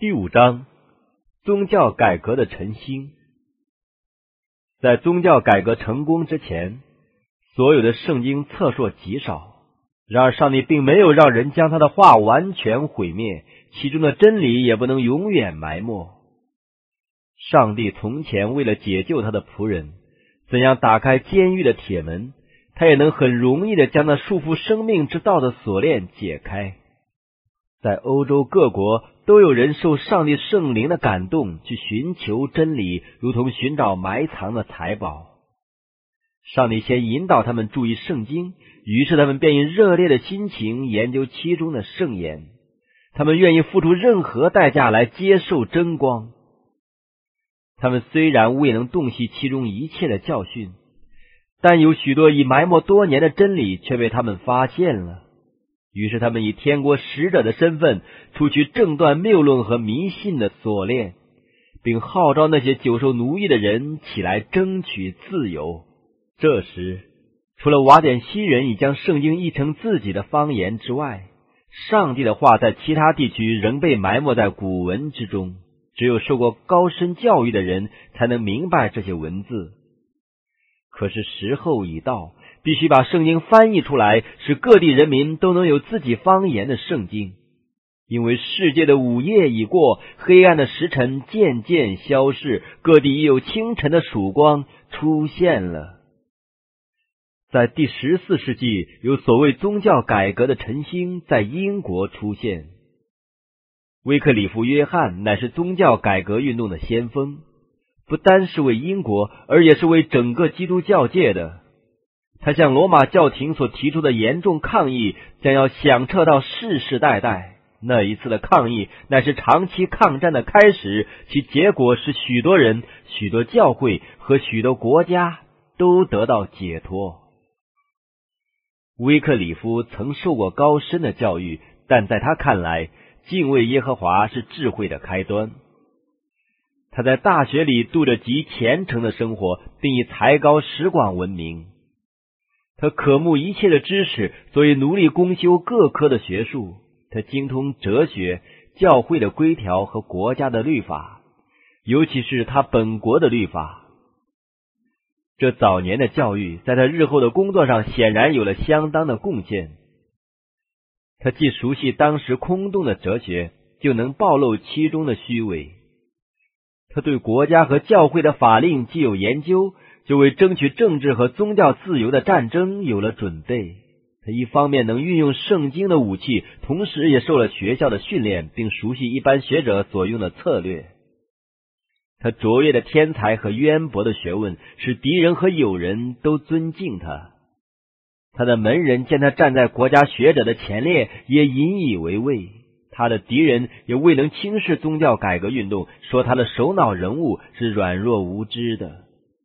第5章，宗教改革的晨星。在宗教改革成功之前，所有的圣经册数极少，然而上帝并没有让人将他的话完全毁灭，其中的真理也不能永远埋没。上帝从前为了解救他的仆人，怎样打开监狱的铁门，他也能很容易地将那束缚生命之道的锁链解开。在欧洲各国都有人受上帝圣灵的感动去寻求真理，如同寻找埋藏的财宝。上帝先引导他们注意圣经，于是他们便以热烈的心情研究其中的圣言，他们愿意付出任何代价来接受真光。他们虽然未能洞悉其中一切的教训，但有许多已埋没多年的真理却被他们发现了。于是他们以天国使者的身份出去挣断谬论和迷信的锁链，并号召那些久受奴役的人起来争取自由。这时，除了瓦典西人已将圣经译成自己的方言之外，上帝的话在其他地区仍被埋没在古文之中，只有受过高深教育的人才能明白这些文字。可是时候已到，必须把圣经翻译出来，使各地人民都能有自己方言的圣经。因为世界的午夜已过，黑暗的时辰渐渐消逝，各地已有清晨的曙光出现了。在第14世纪，有所谓宗教改革的晨星在英国出现。威克里夫·约翰乃是宗教改革运动的先锋，不单是为英国，而也是为整个基督教界的。他向罗马教廷所提出的严重抗议将要响彻到世世代代。那一次的抗议乃是长期抗战的开始，其结果是许多人、许多教会和许多国家都得到解脱。威克里夫曾受过高深的教育，但在他看来，敬畏耶和华是智慧的开端。他在大学里度着极虔诚的生活，并以才高识广闻名。他渴慕一切的知识，所以努力攻修各科的学术。他精通哲学、教会的规条和国家的律法，尤其是他本国的律法。这早年的教育在他日后的工作上显然有了相当的贡献。他既熟悉当时空洞的哲学，就能暴露其中的虚伪。他对国家和教会的法令既有研究，就为争取政治和宗教自由的战争有了准备。他一方面能运用圣经的武器，同时也受了学校的训练，并熟悉一般学者所用的策略。他卓越的天才和渊博的学问使敌人和友人都尊敬他。他的门人见他站在国家学者的前列，也引以为畏。他的敌人也未能轻视宗教改革运动，说他的首脑人物是软弱无知的。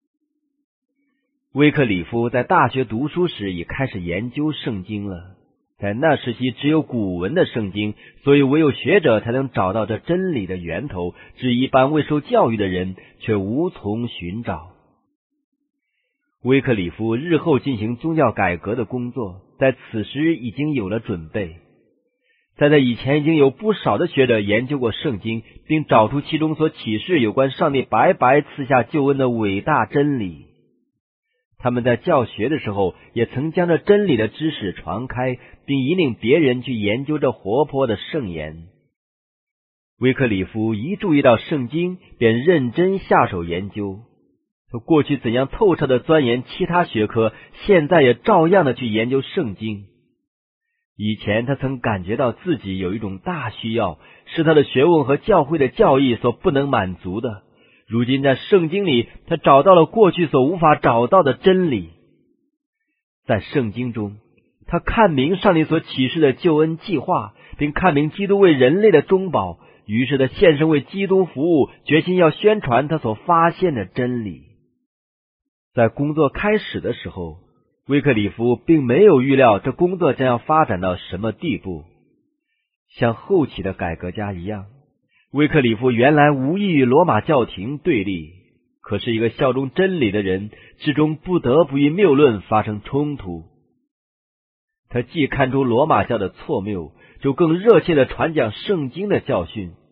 威克里夫在大学读书时已开始研究圣经了。在那时期只有古文的圣经，所以唯有学者才能找到这真理的源头，至一般未受教育的人却无从寻找。威克里夫日后进行宗教改革的工作，在此时已经有了准备。在这以前已经有不少的学者研究过圣经，并找出其中所启示有关上帝白白赐下救恩的伟大真理。他们在教学的时候也曾将这真理的知识传开，并引领别人去研究这活泼的圣言。威克里夫一注意到圣经，便认真下手研究。他过去怎样透彻地钻研其他学科，现在也照样的去研究圣经。以前他曾感觉到自己有一种大需要，是他的学问和教会的教义所不能满足的。如今在圣经里，他找到了过去所无法找到的真理。在圣经中，他看明上帝所启示的救恩计划，并看明基督为人类的中保，于是他献身为基督服务，决心要宣传他所发现的真理。在工作开始的时候，威克里夫并没有预料这工作将要发展到什么地步。像后期的改革家一样，威克里夫原来无意与罗马教廷对立，可是一个效忠真理的人，始终不得不与谬论发生冲突。他既看出罗马教的错谬，就更热切地传讲圣经的教训。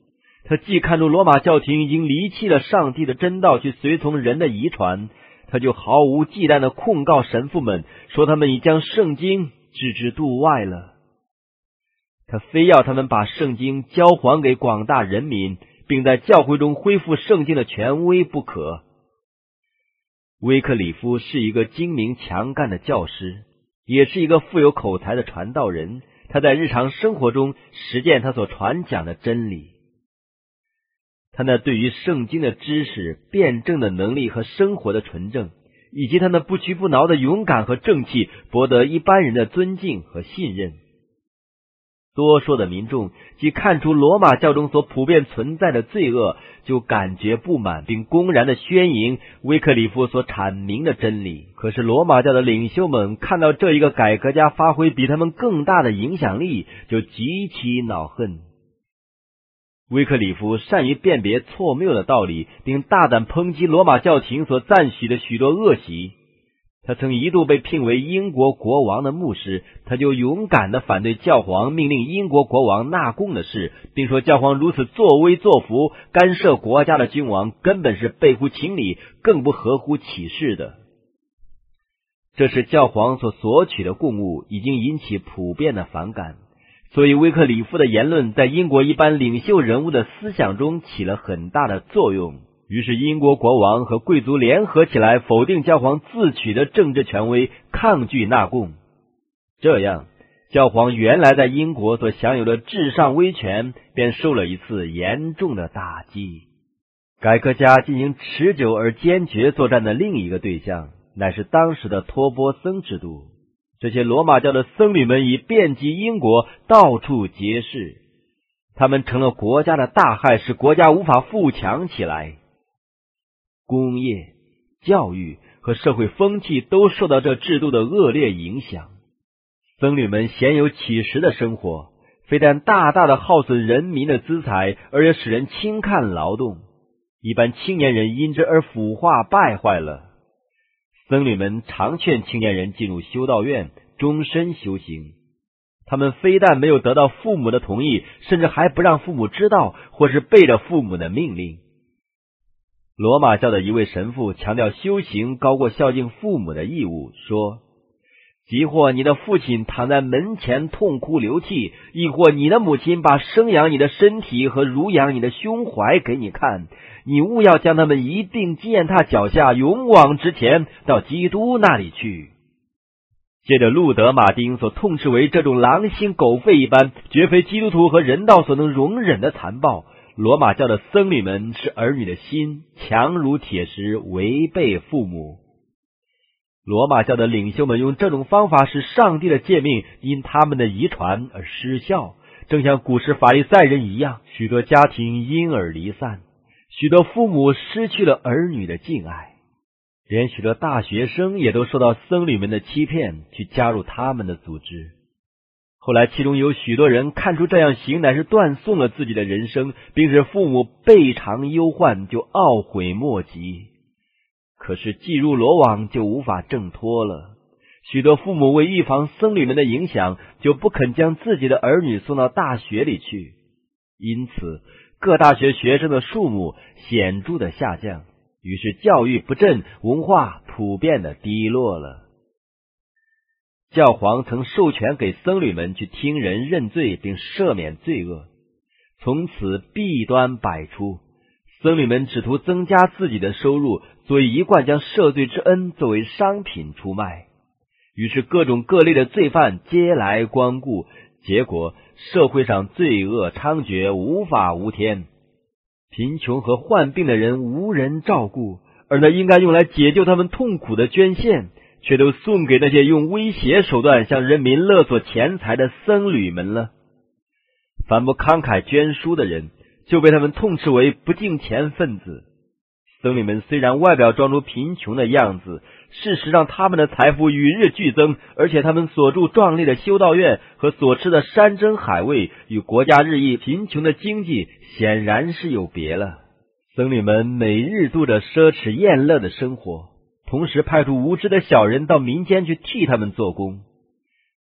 他既看出罗马教廷已经离弃了上帝的真道，去随从人的遗传，他就毫无忌惮地控告神父们，说他们已将圣经置之度外了。他非要他们把圣经交还给广大人民，并在教会中恢复圣经的权威不可。威克里夫是一个精明强干的教师，也是一个富有口才的传道人，他在日常生活中实践他所传讲的真理。他那对于圣经的知识、辩证的能力和生活的纯正，以及他那不屈不挠的勇敢和正气，博得一般人的尊敬和信任。多数的民众既看出罗马教中所普遍存在的罪恶，就感觉不满，并公然的宣扬威克里夫所阐明的真理。可是罗马教的领袖们看到这一个改革家发挥比他们更大的影响力，就极其恼恨。威克里夫善于辨别错谬的道理，并大胆抨击罗马教廷所赞许的许多恶习。他曾一度被聘为英国国王的牧师，他就勇敢地反对教皇命令英国国王纳贡的事，并说教皇如此作威作福，干涉国家的君王根本是背乎情理，更不合乎启示的。这是教皇所索取的贡物已经引起普遍的反感，所以威克里夫的言论在英国一般领袖人物的思想中起了很大的作用。于是英国国王和贵族联合起来否定教皇自取的政治权威，抗拒纳贡。这样，教皇原来在英国所享有的至上威权便受了一次严重的打击。改革家进行持久而坚决作战的另一个对象，乃是当时的托钵僧制度。这些罗马教的僧侣们已遍及英国，到处结识，他们成了国家的大害，使国家无法富强起来。工业、教育和社会风气都受到这制度的恶劣影响。僧侣们鲜有启示的生活，非但大大的耗损人民的资财，而且使人轻看劳动。一般青年人因之而腐化败坏了。僧侣们常劝青年人进入修道院，终身修行。他们非但没有得到父母的同意，甚至还不让父母知道，或是背着父母的命令。罗马教的一位神父强调修行高过孝敬父母的义务，说：即或你的父亲躺在门前痛哭流涕，亦或你的母亲把生养你的身体和乳养你的胸怀给你看，你务要将他们一并践踏脚下，勇往直前，到基督那里去。借着路德马丁所痛斥为这种狼心狗肺一般，绝非基督徒和人道所能容忍的残暴，罗马教的僧侣们使儿女的心强如铁石，违背父母。罗马教的领袖们用这种方法使上帝的诫命因他们的遗传而失效，正像古时法利赛人一样，许多家庭因而离散，许多父母失去了儿女的敬爱，连许多大学生也都受到僧侣们的欺骗，去加入他们的组织。后来其中有许多人看出这样行乃是断送了自己的人生，并使父母倍尝忧患，就懊悔莫及。可是既入罗网，就无法挣脱了。许多父母为预防僧侣们的影响，就不肯将自己的儿女送到大学里去，因此各大学学生的数目显著的下降，于是教育不振，文化普遍的低落了。教皇曾授权给僧侣们去听人认罪，并赦免罪恶，从此弊端百出。僧侣们只图增加自己的收入，所以一贯将赦罪之恩作为商品出卖。于是各种各类的罪犯皆来光顾，结果社会上罪恶猖獗，无法无天。贫穷和患病的人无人照顾，而那应该用来解救他们痛苦的捐献，却都送给那些用威胁手段向人民勒索钱财的僧侣们了。凡不慷慨捐书的人，就被他们痛斥为不敬钱分子。僧侣们虽然外表装出贫穷的样子，事实上他们的财富与日俱增，而且他们所住壮丽的修道院和所吃的山珍海味，与国家日益贫穷的经济显然是有别了。僧侣们每日度着奢侈宴乐的生活，同时派出无知的小人到民间去替他们做工。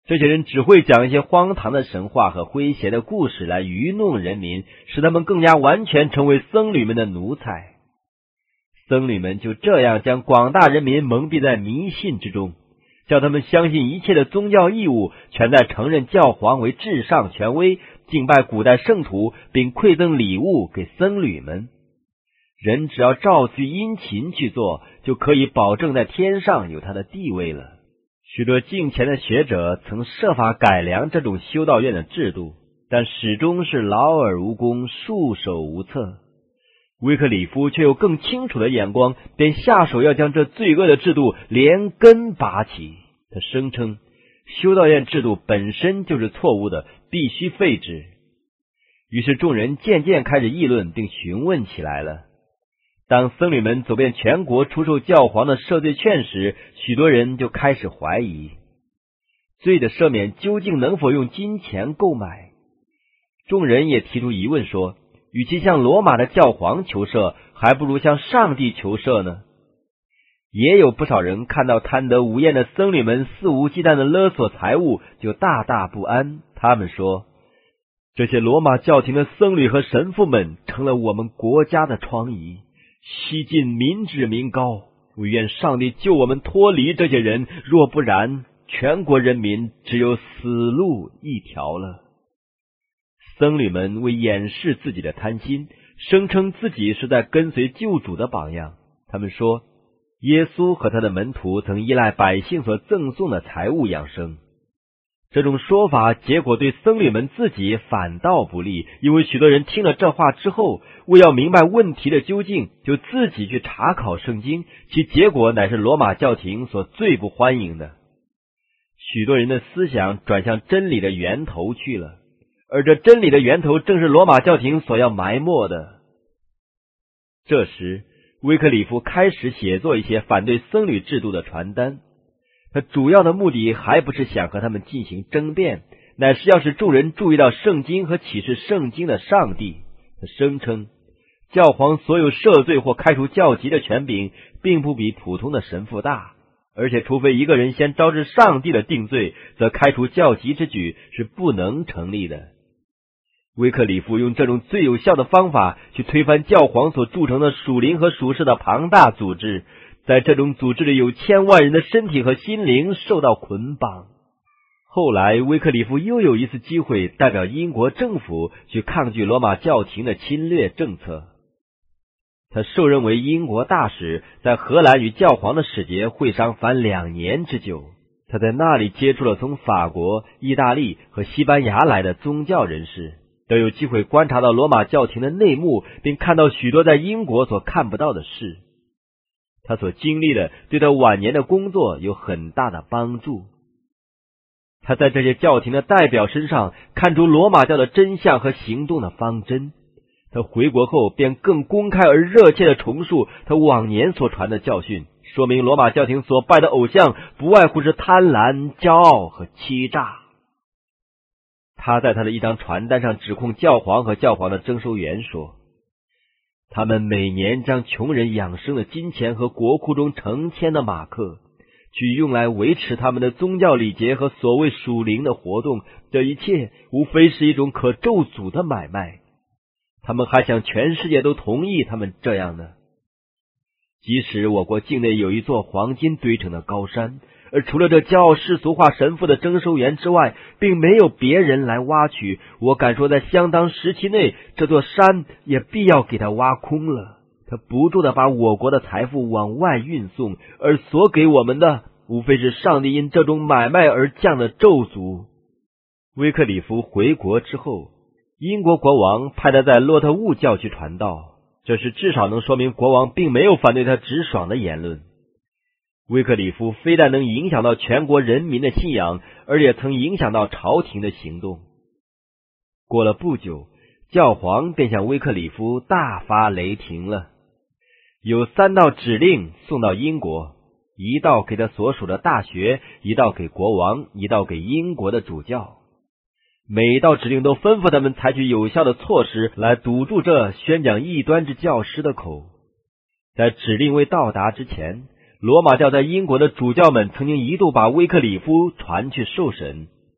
这些人只会讲一些荒唐的神话和诙谐的故事来愚弄人民，使他们更加完全成为僧侣们的奴才。僧侣们就这样将广大人民蒙蔽在迷信之中，叫他们相信一切的宗教义务全在承认教皇为至上权威，敬拜古代圣徒，并馈赠礼物给僧侣们。人只要照序殷勤去做，就可以保证在天上有他的地位了。许多敬虔的学者曾设法改良这种修道院的制度，但始终是劳而无功，束手无策。威克里夫却有更清楚的眼光，便下手要将这罪恶的制度连根拔起。他声称修道院制度本身就是错误的，必须废止。于是众人渐渐开始议论并询问起来了。当僧侣们走遍全国出售教皇的赦罪券时，许多人就开始怀疑，罪的赦免究竟能否用金钱购买？众人也提出疑问说，与其向罗马的教皇求赦，还不如向上帝求赦呢。也有不少人看到贪得无厌的僧侣们肆无忌惮的勒索财物，就大大不安。他们说，这些罗马教廷的僧侣和神父们成了我们国家的疮痍，吸尽民脂民膏，我愿上帝救我们脱离这些人，若不然，全国人民只有死路一条了。僧侣们为掩饰自己的贪心，声称自己是在跟随救主的榜样。他们说，耶稣和他的门徒曾依赖百姓所赠送的财物养生。这种说法结果对僧侣们自己反倒不利，因为许多人听了这话之后，为要明白问题的究竟，就自己去查考圣经，其结果乃是罗马教廷所最不欢迎的。许多人的思想转向真理的源头去了，而这真理的源头正是罗马教廷所要埋没的。这时威克里夫开始写作一些反对僧侣制度的传单，他主要的目的还不是想和他们进行争辩，乃是要使众人注意到圣经和启示圣经的上帝。他声称教皇所有赦罪或开除教籍的权柄并不比普通的神父大，而且除非一个人先招致上帝的定罪，则开除教籍之举是不能成立的。威克里夫用这种最有效的方法去推翻教皇所铸成的属灵和属世的庞大组织，在这种组织里有千万人的身体和心灵受到捆绑。后来威克里夫又有一次机会代表英国政府去抗拒罗马教廷的侵略政策。他受任为英国大使，在荷兰与教皇的使节会商凡2年之久。他在那里接触了从法国、意大利和西班牙来的宗教人士，都有机会观察到罗马教廷的内幕，并看到许多在英国所看不到的事。他所经历的对他晚年的工作有很大的帮助。他在这些教廷的代表身上看出罗马教的真相和行动的方针。他回国后便更公开而热切地重述他往年所传的教训，说明罗马教廷所拜的偶像不外乎是贪婪、骄傲和欺诈。他在他的一张传单上指控教皇和教皇的征收员说，他们每年将穷人养生的金钱和国库中成千的马克去用来维持他们的宗教礼节和所谓属灵的活动，这一切无非是一种可咒诅的买卖。他们还想全世界都同意他们这样呢。即使我国境内有一座黄金堆成的高山，而除了这骄傲世俗化神父的征收员之外，并没有别人来挖取，我敢说在相当时期内，这座山也必要给他挖空了。他不住地把我国的财富往外运送，而所给我们的无非是上帝因这种买卖而降的咒诅。威克里夫回国之后，英国国王派他在洛特务教区传道，这是至少能说明国王并没有反对他直爽的言论。威克里夫非但能影响到全国人民的信仰，而且曾影响到朝廷的行动。过了不久，教皇便向威克里夫大发雷霆了。有3道指令送到英国，一道给他所属的大学，一道给国王，一道给英国的主教。每一道指令都吩咐他们采取有效的措施来堵住这宣讲异端之教师的口。在指令未到达之前，罗马教在英国的主教们曾经一度把威克里夫传去受审，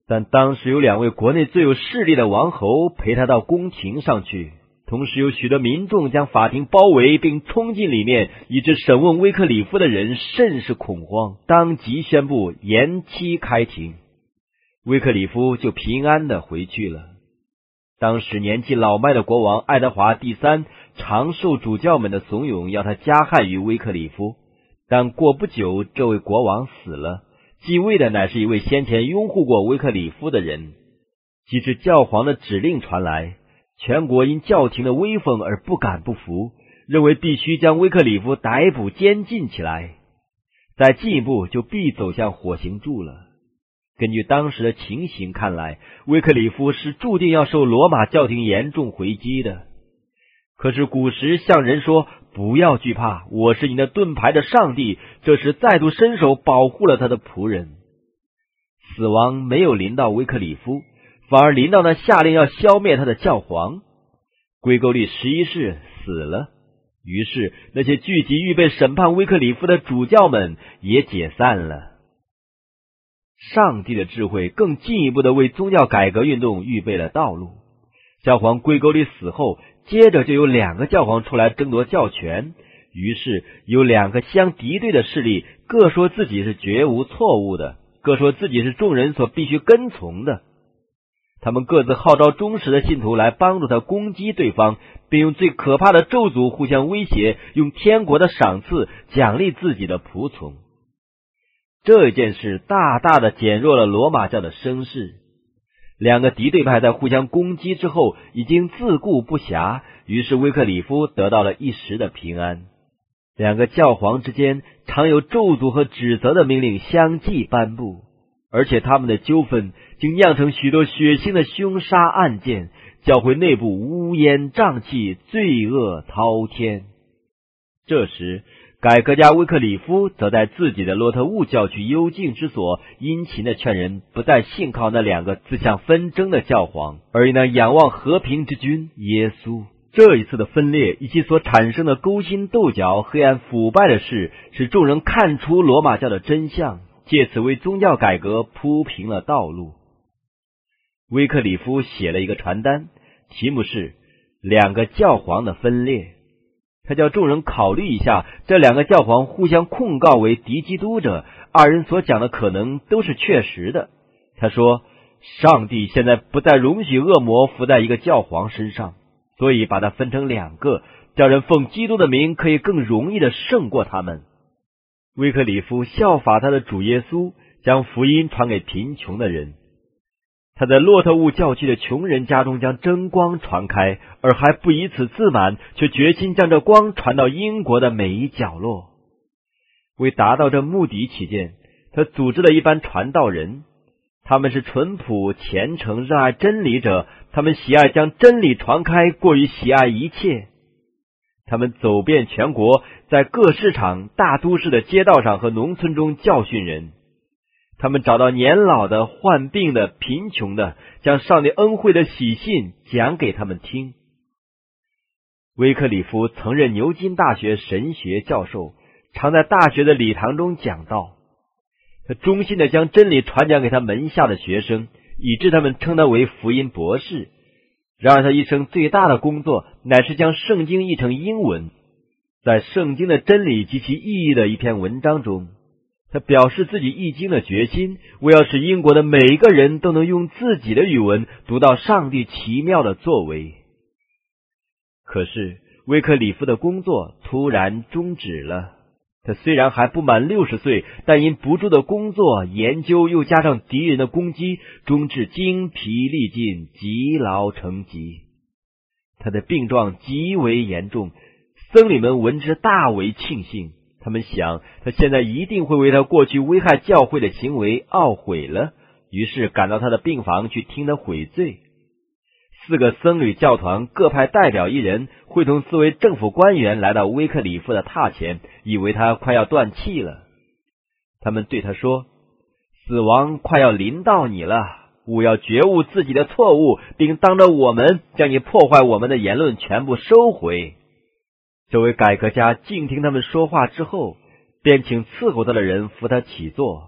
但当时有2位国内最有势力的王侯陪他到宫廷上去，同时有许多民众将法庭包围并冲进里面，以致审问威克里夫的人甚是恐慌，当即宣布延期开庭。威克里夫就平安地回去了。当时年纪老迈的国王爱德华第三常受主教们的怂恿，要他加害于威克里夫，但过不久这位国王死了，继位的乃是一位先前拥护过威克里夫的人。及至教皇的指令传来，全国因教廷的威风而不敢不服，认为必须将威克里夫逮捕监禁起来，再进一步就必走向火刑柱了。根据当时的情形看来，威克里夫是注定要受罗马教廷严重回击的。可是古时向人说不要惧怕，我是你的盾牌的上帝，这时再度伸手保护了他的仆人。死亡没有临到威克里夫，反而临到那下令要消灭他的教皇。归勾利11世死了，于是那些聚集预备审判威克里夫的主教们也解散了。上帝的智慧更进一步的为宗教改革运动预备了道路。教皇归勾利死后，接着就有2个教皇出来争夺教权，于是有2个相敌对的势力，各说自己是绝无错误的，各说自己是众人所必须跟从的。他们各自号召忠实的信徒来帮助他攻击对方，并用最可怕的咒诅互相威胁，用天国的赏赐奖励自己的仆从。这件事大大的减弱了罗马教的声势。2个敌对派在互相攻击之后已经自顾不暇，于是威克里夫得到了一时的平安。2个教皇之间常有咒诅和指责的命令相继颁布，而且他们的纠纷竟酿成许多血腥的凶杀案件，教会内部乌烟瘴气，罪恶滔天。这时改革家威克里夫则在自己的洛特乌教区幽静之所殷勤地劝人不再信靠那2个自相纷争的教皇，而以那仰望和平之君耶稣。这一次的分裂以其所产生的勾心斗角、黑暗腐败的事，使众人看出罗马教的真相，借此为宗教改革铺平了道路。威克里夫写了一个传单，题目是2个教皇的分裂。他叫众人考虑一下，这2个教皇互相控告为敌基督者，2人所讲的可能都是确实的。他说，上帝现在不再容许恶魔伏在一个教皇身上，所以把它分成2个，叫人奉基督的名可以更容易的胜过他们。威克里夫效法他的主耶稣，将福音传给贫穷的人。他在洛特乌教区的穷人家中将真光传开，而还不以此自满，却决心将这光传到英国的每一角落。为达到这目的起见，他组织了一班传道人，他们是淳朴、虔诚、热爱真理者，他们喜爱将真理传开，过于喜爱一切。他们走遍全国，在各市场、大都市的街道上和农村中教训人。他们找到年老的、患病的、贫穷的，将上帝恩惠的喜信讲给他们听。威克里夫曾任牛津大学神学教授，常在大学的礼堂中讲道。他忠心地将真理传讲给他门下的学生，以致他们称他为福音博士。然而他一生最大的工作乃是将圣经译成英文。在圣经的真理及其意义的一篇文章中，他表示自己译经的决心，为要使英国的每一个人都能用自己的语文读到上帝奇妙的作为。可是威克里夫的工作突然终止了。他虽然还不满60岁，但因不住的工作、研究，又加上敌人的攻击，终至精疲力尽，积劳成疾。他的病状极为严重，僧侣们闻之大为庆幸。他们想，他现在一定会为他过去危害教会的行为懊悔了，于是赶到他的病房去听他悔罪。4个僧侣教团各派代表1人，会同4位政府官员来到威克里夫的榻前，以为他快要断气了。他们对他说，死亡快要临到你了，务要觉悟自己的错误，并当着我们将你破坏我们的言论全部收回。这位改革家静听他们说话之后，便请伺候他的人扶他起坐，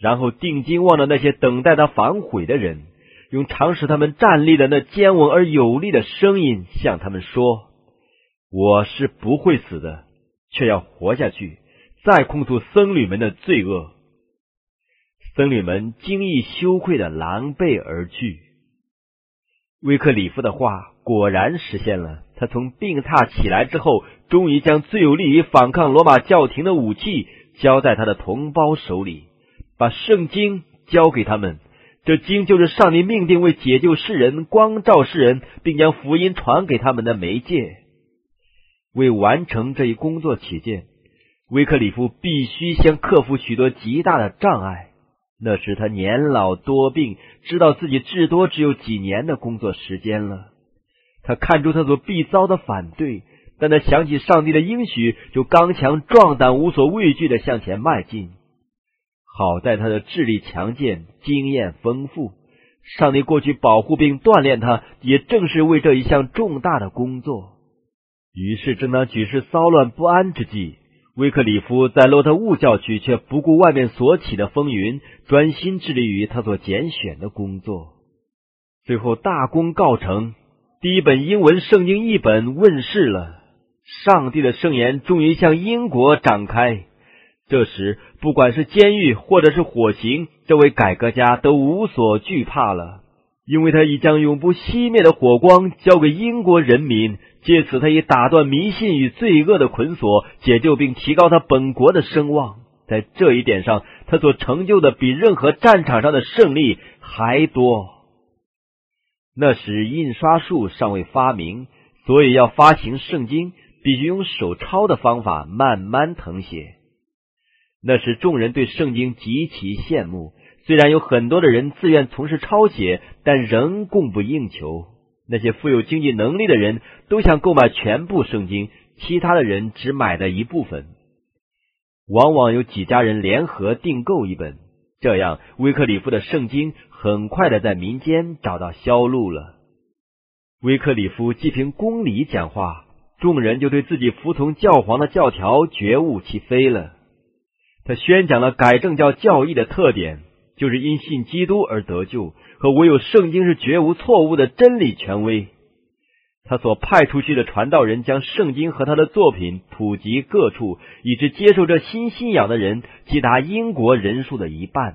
然后定睛望着那些等待他反悔的人，用常使他们站立的那坚稳而有力的声音向他们说：我是不会死的，却要活下去，再控诉僧侣们的罪恶。僧侣们惊异羞愧的狼狈而去。威克里夫的话果然实现了，他从病榻起来之后，终于将最有利于反抗罗马教廷的武器交在他的同胞手里，把圣经交给他们。这经就是上帝命定为解救世人、光照世人，并将福音传给他们的媒介。为完成这一工作起见，威克里夫必须先克服许多极大的障碍。那时他年老多病，知道自己至多只有几年的工作时间了。他看出他所必遭的反对，但他想起上帝的应许，就刚强壮胆、无所畏惧地向前迈进。好在他的智力强健，经验丰富，上帝过去保护并锻炼他，也正是为这一项重大的工作。于是正当举世骚乱不安之际，威克里夫在洛特务教区却不顾外面所起的风云，专心致力于他所拣选的工作。最后大功告成，第一本英文圣经译本问世了，上帝的圣言终于向英国展开。这时不管是监狱或者是火刑，这位改革家都无所惧怕了，因为他已将永不熄灭的火光交给英国人民，借此他已打断迷信与罪恶的捆锁，解救并提高他本国的声望。在这一点上，他所成就的比任何战场上的胜利还多。那时印刷术尚未发明，所以要发行圣经，必须用手抄的方法慢慢誊写。那时众人对圣经极其羡慕，虽然有很多的人自愿从事抄写，但仍供不应求。那些富有经济能力的人都想购买全部圣经，其他的人只买了一部分。往往有几家人联合订购一本，这样威克里夫的圣经很快的在民间找到销路了。威克里夫既凭公理讲话，众人就对自己服从教皇的教条觉悟其非了。他宣讲了改正教教义的特点，就是因信基督而得救，和唯有圣经是绝无错误的真理权威。他所派出去的传道人将圣经和他的作品普及各处，以致接受这新信仰的人即达英国人数的一半。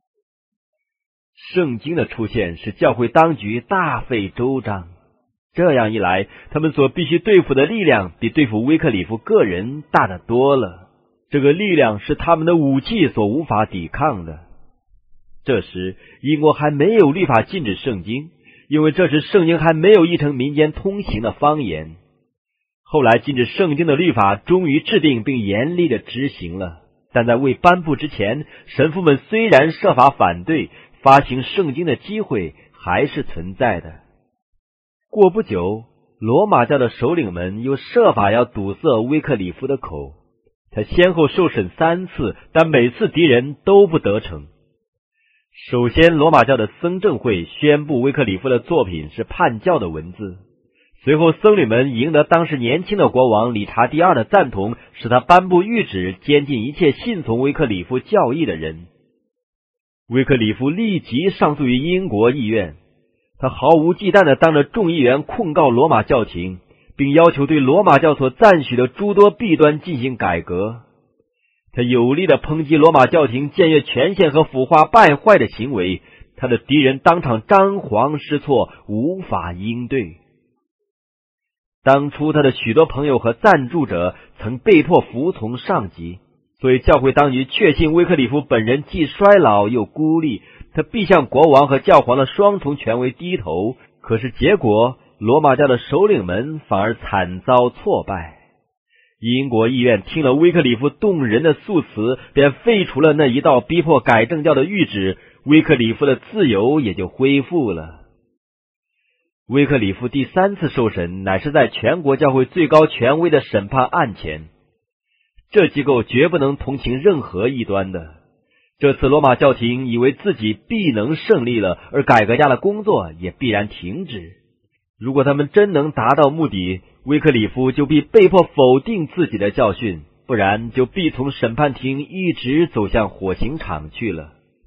圣经的出现使教会当局大费周章，这样一来，他们所必须对付的力量比对付威克里夫个人大得多了。这个力量是他们的武器所无法抵抗的。这时英国还没有律法禁止圣经，因为这时圣经还没有译成民间通行的方言。后来禁止圣经的律法终于制定并严厉的执行了，但在未颁布之前，神父们虽然设法反对，发行圣经的机会还是存在的。过不久，罗马教的首领们又设法要堵塞威克里夫的口。他先后受审3次，但每次敌人都不得逞。首先，罗马教的僧正会宣布威克里夫的作品是叛教的文字。随后，僧侣们赢得当时年轻的国王理查第2的赞同，使他颁布谕旨，监禁一切信从威克里夫教义的人。威克里夫立即上诉于英国议院，他毫无忌惮地当着众议员控告罗马教廷，并要求对罗马教所赞许的诸多弊端进行改革。他有力地抨击罗马教廷僭越权限和腐化败坏的行为，他的敌人当场张皇失措，无法应对。当初他的许多朋友和赞助者曾被迫服从上级，所以教会当局确信威克里夫本人既衰老又孤立，他必向国王和教皇的双重权威低头。可是结果，罗马教的首领们反而惨遭挫败。英国议院听了威克里夫动人的诉词，便废除了那一道逼迫改正教的谕旨，威克里夫的自由也就恢复了。威克里夫第3次受审乃是在全国教会最高权威的审判案前，这机构绝不能同情任何异端的。这次罗马教廷以为自己必能胜利了，而改革家的工作也必然停止。如果他们真能达到目的，威克里夫就必被迫否定自己的教训，不然就必从审判庭一直走向火刑场去了。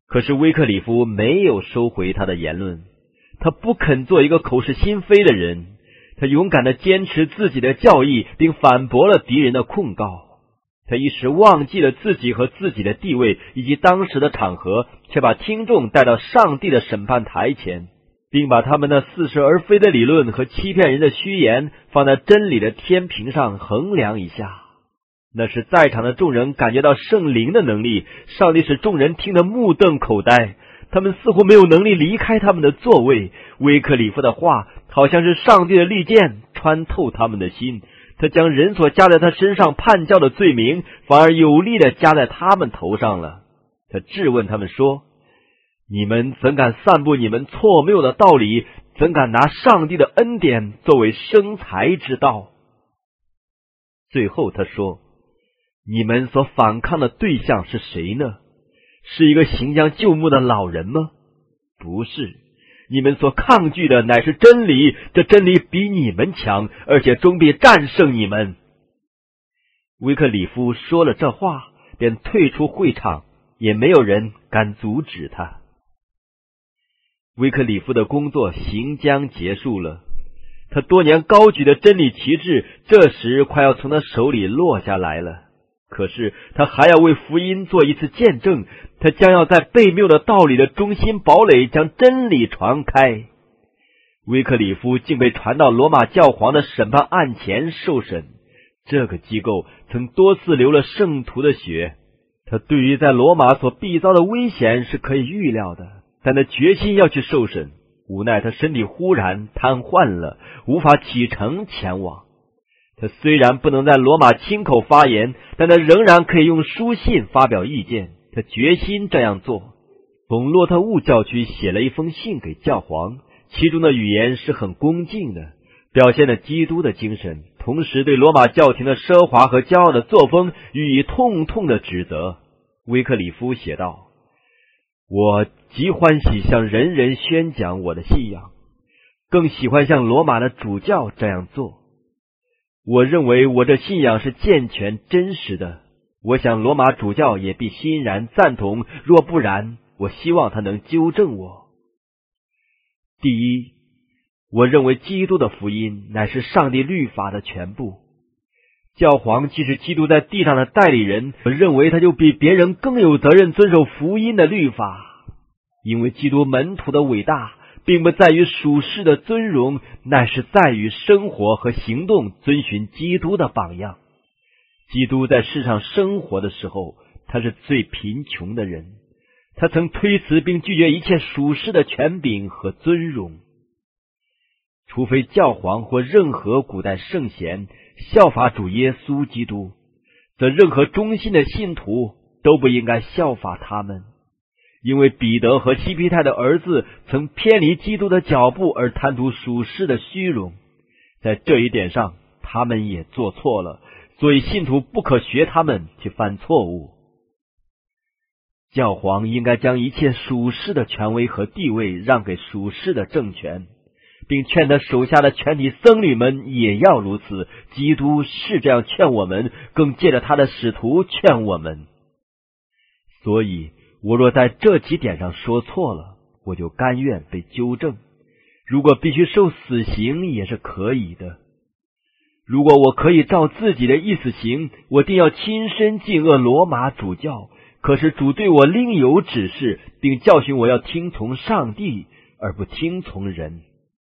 可是威克里夫没有收回他的言论，他不肯做一个口是心非的人，他勇敢地坚持自己的教义，并反驳了敌人的控告。他一时忘记了自己和自己的地位以及当时的场合，却把听众带到上帝的审判台前，并把他们那似是而非的理论和欺骗人的虚言放在真理的天平上衡量一下。那时在场的众人感觉到圣灵的能力，上帝使众人听得目瞪口呆，他们似乎没有能力离开他们的座位。威克里夫的话好像是上帝的利剑穿透他们的心，他将人所加在他身上叛教的罪名反而有力地加在他们头上了。他质问他们说，你们怎敢散布你们错谬的道理，怎敢拿上帝的恩典作为生财之道？最后他说，你们所反抗的对象是谁呢？是一个行将就木的老人吗？不是，你们所抗拒的乃是真理，这真理比你们强，而且终必战胜你们。威克里夫说了这话，便退出会场，也没有人敢阻止他。威克里夫的工作行将结束了，他多年高举的真理旗帜这时快要从他手里落下来了。可是他还要为福音做一次见证，他将要在悖谬的道理的中心堡垒将真理传开。威克里夫竟被传到罗马教皇的审判案前受审，这个机构曾多次流了圣徒的血。他对于在罗马所必遭的危险是可以预料的，但他决心要去受审，无奈他身体忽然瘫痪了，无法启程前往。他虽然不能在罗马亲口发言，但他仍然可以用书信发表意见。他决心这样做，从洛特乌教区写了一封信给教皇，其中的语言是很恭敬的，表现了基督的精神，同时对罗马教廷的奢华和骄傲的作风予以痛痛的指责。威克里夫写道，我极欢喜向人人宣讲我的信仰，更喜欢像罗马的主教这样做。我认为我这信仰是健全真实的，我想罗马主教也必欣然赞同，若不然，我希望他能纠正我。第一，我认为基督的福音乃是上帝律法的全部。教皇既是基督在地上的代理人，我认为他就比别人更有责任遵守福音的律法，因为基督门徒的伟大并不在于属世的尊荣，乃是在于生活和行动遵循基督的榜样。基督在世上生活的时候，他是最贫穷的人，他曾推辞并拒绝一切属世的权柄和尊荣。除非教皇或任何古代圣贤效法主耶稣基督，则任何忠心的信徒都不应该效法他们。因为彼得和西庇太的儿子曾偏离基督的脚步而贪图属世的虚荣，在这一点上他们也做错了，所以信徒不可学他们去犯错误。教皇应该将一切属世的权威和地位让给属世的政权，并劝他手下的全体僧侣们也要如此。基督是这样劝我们，更借着他的使徒劝我们。所以我若在这几点上说错了，我就甘愿被纠正，如果必须受死刑也是可以的。如果我可以照自己的意思行，我定要亲身禁恶罗马主教，可是主对我另有指示，并教训我要听从上帝而不听从人。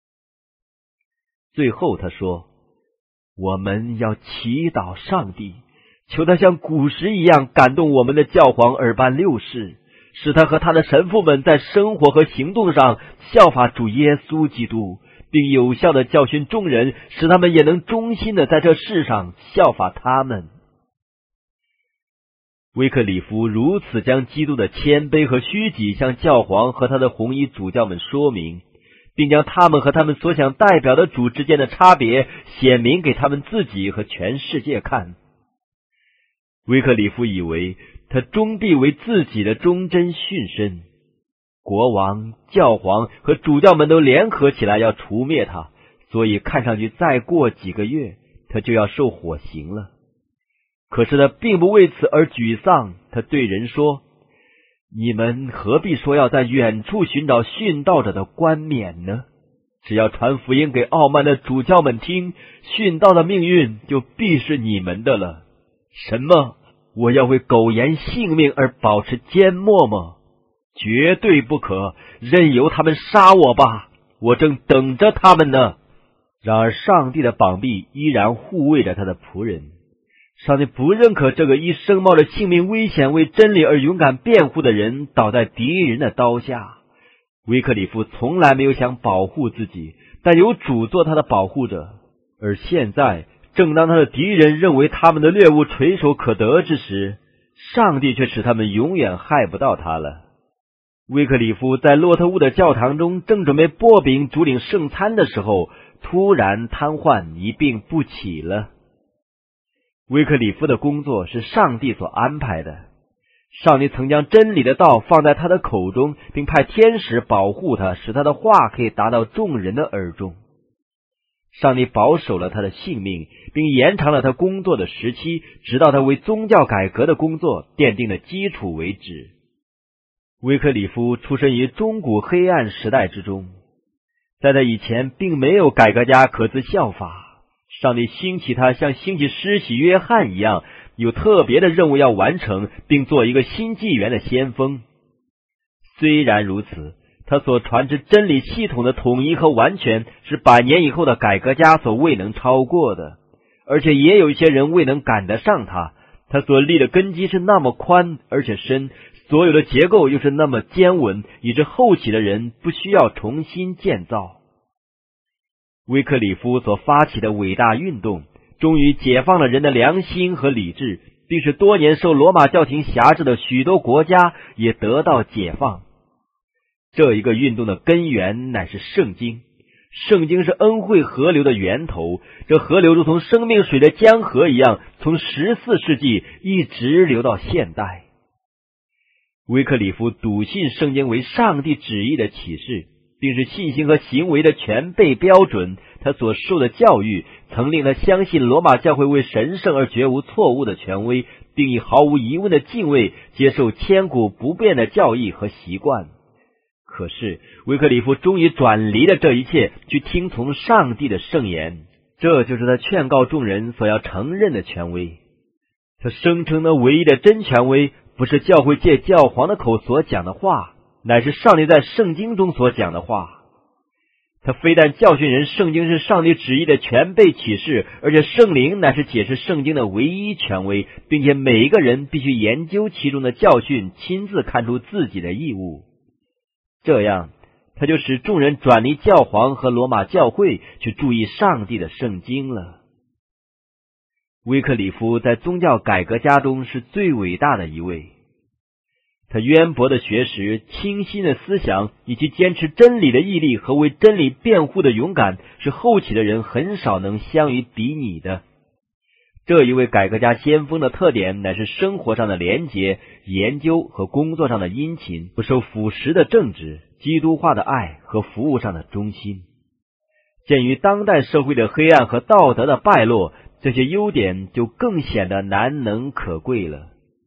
最后他说，我们要祈祷上帝，求他像古时一样感动我们的教皇尔班六世，使他和他的神父们在生活和行动上效法主耶稣基督，并有效地教训众人，使他们也能忠心地在这世上效法他们。威克里夫如此将基督的谦卑和虚己向教皇和他的红衣主教们说明，并将他们和他们所想代表的主之间的差别显明给他们自己和全世界看。威克里夫以为他终必为自己的忠贞殉身，国王、教皇和主教们都联合起来要除灭他，所以看上去再过几个月他就要受火刑了。可是他并不为此而沮丧，他对人说， 你们何必说要在远处寻找殉道者的冠冕呢？只要传福音给傲慢的主教们听，殉道的命运就必是你们的了。什么？我要为苟延性命而保持缄默吗？绝对不可，任由他们杀我吧，我正等着他们呢。然而上帝的膀臂依然护卫着他的仆人。上帝不认可这个一生冒着性命危险为真理而勇敢辩护的人倒在敌人的刀下。威克里夫从来没有想保护自己，但有主做他的保护者。而现在，正当他的敌人认为他们的猎物垂手可得之时，上帝却使他们永远害不到他了。威克里夫在洛特乌的教堂中正准备擘饼主领圣餐的时候，突然瘫痪一病不起了。威克里夫的工作是上帝所安排的，上帝曾将真理的道放在他的口中，并派天使保护他，使他的话可以达到众人的耳中。上帝保守了他的性命，并延长了他工作的时期，直到他为宗教改革的工作奠定了基础为止。威克里夫出生于中古黑暗时代之中，在他以前并没有改革家可资效法。上帝兴起他像兴起施洗约翰一样，有特别的任务要完成，并做一个新纪元的先锋。虽然如此，他所传之真理系统的统一和完全是100年以后的改革家所未能超过的，而且也有一些人未能赶得上他。他所立的根基是那么宽而且深，所有的结构又是那么坚稳，以致后起的人不需要重新建造。威克里夫所发起的伟大运动终于解放了人的良心和理智，并使多年受罗马教廷辖制的许多国家也得到解放。这一个运动的根源乃是圣经，圣经是恩惠河流的源头，这河流如同生命水的江河一样，从14世纪一直流到现代。威克里夫笃信圣经为上帝旨意的启示，并是信心和行为的全备标准。他所受的教育曾令他相信罗马教会为神圣而绝无错误的权威，并以毫无疑问的敬畏接受千古不变的教义和习惯。可是威克里夫终于转离了这一切，去听从上帝的圣言，这就是他劝告众人所要承认的权威。他声称的唯一的真权威不是教会借教皇的口所讲的话，乃是上帝在圣经中所讲的话。他非但教训人圣经是上帝旨意的全备启示，而且圣灵乃是解释圣经的唯一权威，并且每一个人必须研究其中的教训，亲自看出自己的义务。这样他就使众人转离教皇和罗马教会，去注意上帝的圣经了。威克里夫在宗教改革家中是最伟大的一位，他渊博的学识、清新的思想以及坚持真理的毅力和为真理辩护的勇敢，是后起的人很少能相与比拟的。这一位改革家先锋的特点乃是生活上的廉洁、研究和工作上的殷勤，不受腐蚀的正直、基督化的爱和服务上的忠心。鉴于当代社会的黑暗和道德的败落，这些优点就更显得难能可贵了。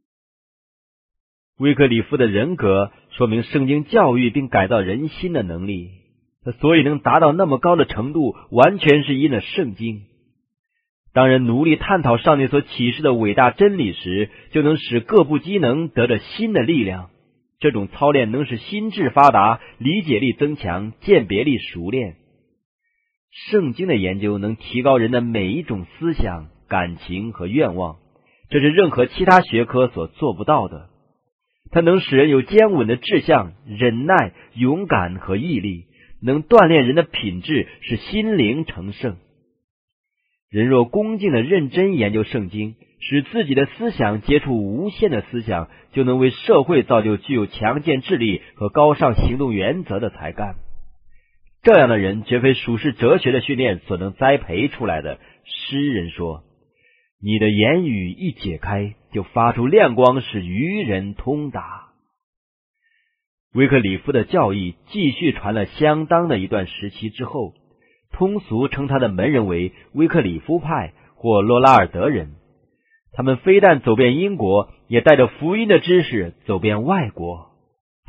威克里夫的人格说明圣经教育并改造人心的能力，他所以能达到那么高的程度，完全是因了圣经。当人努力探讨上帝所启示的伟大真理时，就能使各部机能得着新的力量。这种操练能使心智发达，理解力增强，鉴别力熟练。圣经的研究能提高人的每一种思想、感情和愿望，这是任何其他学科所做不到的。它能使人有坚稳的志向、忍耐、勇敢和毅力，能锻炼人的品质，使心灵成圣。人若恭敬地认真研究圣经，使自己的思想接触无限的思想，就能为社会造就具有强健智力和高尚行动原则的才干。这样的人绝非属世哲学的训练所能栽培出来的。诗人说，你的言语一解开，就发出亮光，使愚人通达。威克里夫的教义继续传了相当的一段时期之后，通俗称他的门人为威克里夫派或洛拉尔德人。他们非但走遍英国，也带着福音的知识走遍外国。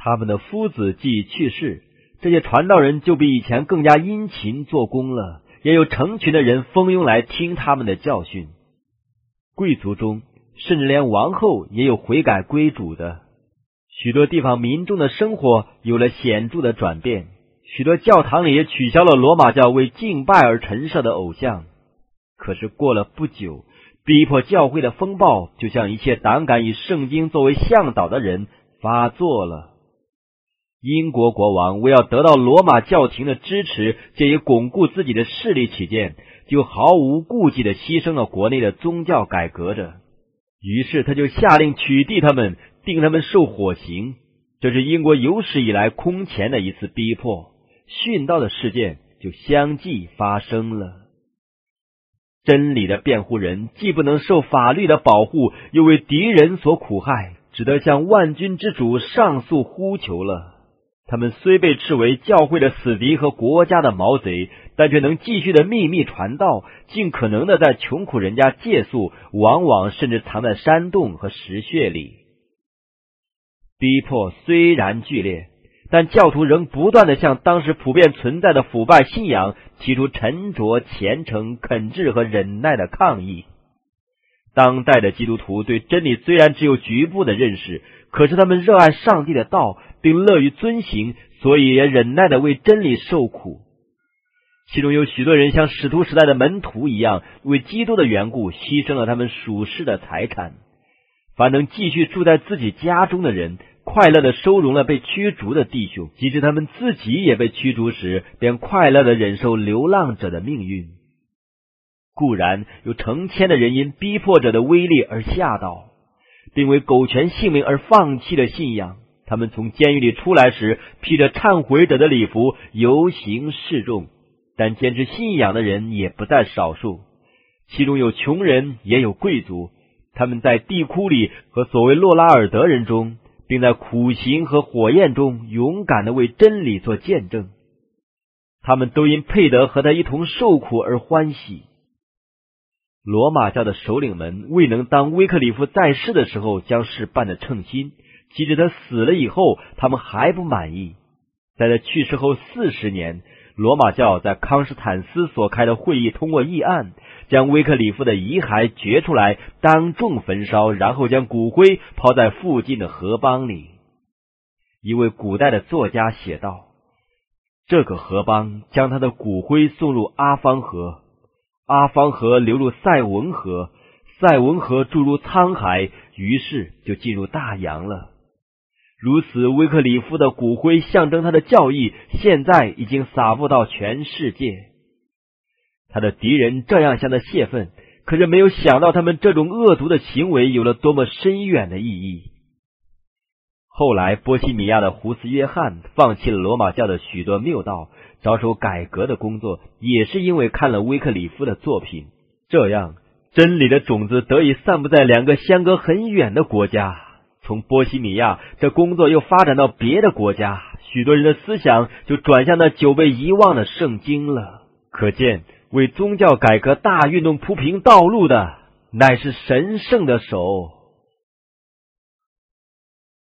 他们的夫子既去世，这些传道人就比以前更加殷勤做工了，也有成群的人蜂拥来听他们的教训。贵族中甚至连王后也有悔改归主的。许多地方民众的生活有了显著的转变，许多教堂里也取消了罗马教为敬拜而陈设的偶像。可是过了不久，逼迫教会的风暴就像一切胆敢以圣经作为向导的人发作了。英国国王为要得到罗马教廷的支持，借以巩固自己的势力起见，就毫无顾忌地牺牲了国内的宗教改革者。于是他就下令取缔他们，定他们受火刑。这是英国有史以来空前的一次逼迫，殉道的事件就相继发生了。真理的辩护人既不能受法律的保护，又为敌人所苦害，只得向万军之主上诉呼求了。他们虽被斥为教会的死敌和国家的毛贼，但却能继续的秘密传道，尽可能的在穷苦人家借宿，往往甚至藏在山洞和石穴里。逼迫虽然剧烈，但教徒仍不断的向当时普遍存在的腐败信仰提出沉着、虔诚、恳挚和忍耐的抗议。当代的基督徒对真理虽然只有局部的认识，可是他们热爱上帝的道，并乐于遵行，所以也忍耐的为真理受苦。其中有许多人像使徒时代的门徒一样，为基督的缘故牺牲了他们属世的财产。凡能继续住在自己家中的人，快乐的收容了被驱逐的弟兄，即使他们自己也被驱逐时，便快乐的忍受流浪者的命运。固然有成千的人因逼迫者的威力而吓倒，并为苟全性命而放弃了信仰。他们从监狱里出来时，披着忏悔者的礼服游行示众，但坚持信仰的人也不在少数，其中有穷人也有贵族。他们在地窟里和所谓洛拉尔德人中，并在苦刑和火焰中勇敢地为真理做见证。他们都因配得和他一同受苦而欢喜。罗马教的首领们未能当威克里夫在世的时候将事办得称心，即使他死了以后，他们还不满意。在他去世后40年，罗马教在康斯坦斯所开的会议通过议案，将威克里夫的遗骸掘出来，当众焚烧，然后将骨灰抛在附近的河邦里。一位古代的作家写道，这个河邦将他的骨灰送入阿方河，阿方河流入塞文河，塞文河注入沧海，于是就进入大洋了。如此，威克里夫的骨灰象征他的教义，现在已经撒布到全世界。他的敌人这样向他泄愤，可是没有想到他们这种恶毒的行为有了多么深远的意义。后来波西米亚的胡斯约翰放弃了罗马教的许多谬道，着手改革的工作，也是因为看了威克里夫的作品。这样，真理的种子得以散布在两个相隔很远的国家。从波西米亚，这工作又发展到别的国家，许多人的思想就转向那久被遗忘的圣经了。可见，为宗教改革大运动铺平道路的，乃是神圣的手。